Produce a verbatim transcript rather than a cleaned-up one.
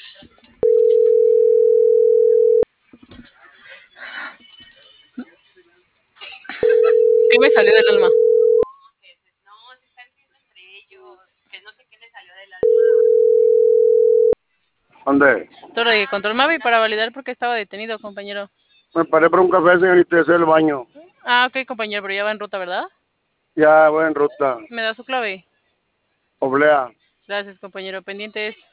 ¿Qué me salió del alma? No, se están viendo entre ellos, que no sé qué le salió del alma. ¿Dónde? Torre de Control Mavi para validar por qué estaba detenido, compañero. Me paré por un café, señorita, y hacer el baño. Ah, ok, compañero, pero ya va en ruta, ¿verdad? Ya voy en ruta. ¿Me da su clave? Oblea. Gracias, compañero. Pendientes.